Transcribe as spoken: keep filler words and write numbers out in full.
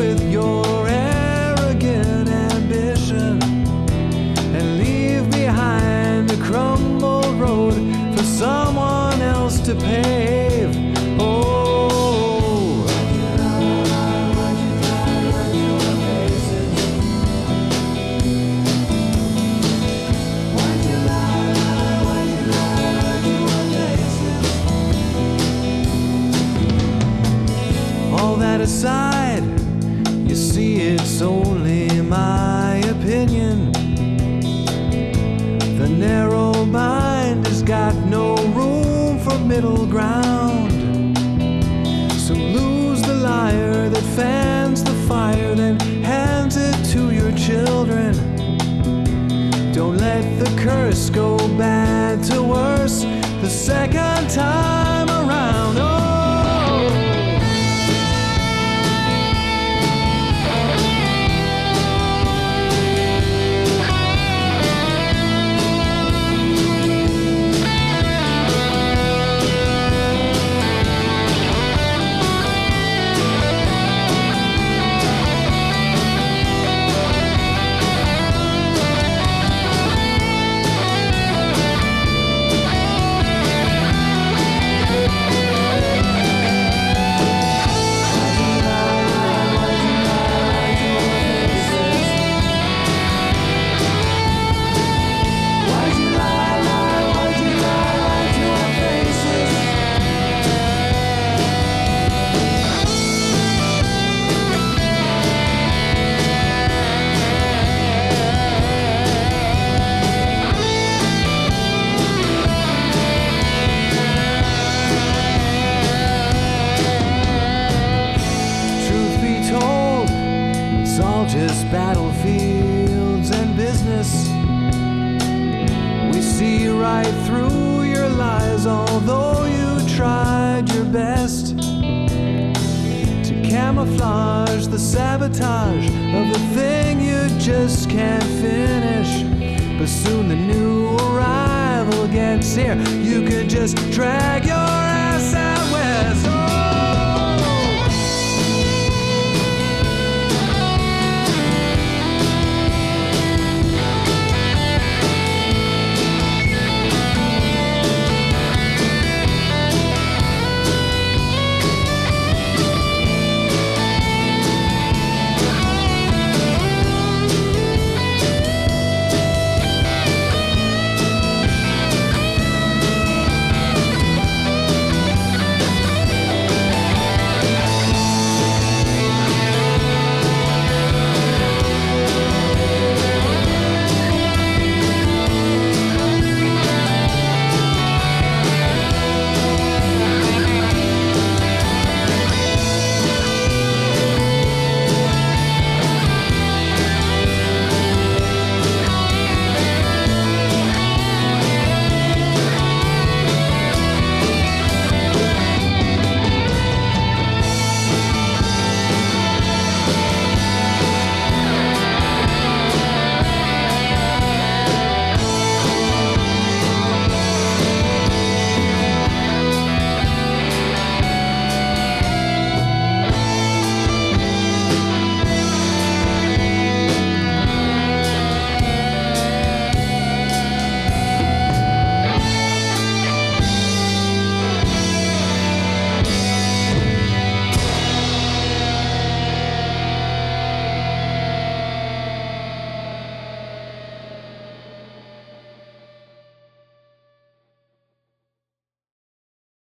with your arrogant ambition and leave behind a crumbled road for someone else to pave. Oh, aside, you see it's only my opinion. The narrow mind has got no room for middle ground. So lose the liar that fans the fire, then hands it to your children. Don't let the curse go bad to worse the second time around. Oh, just battlefields and business. We see right through your lies, although you tried your best to camouflage the sabotage of the thing you just can't finish. But soon the new arrival gets here. You could just drag your ass out.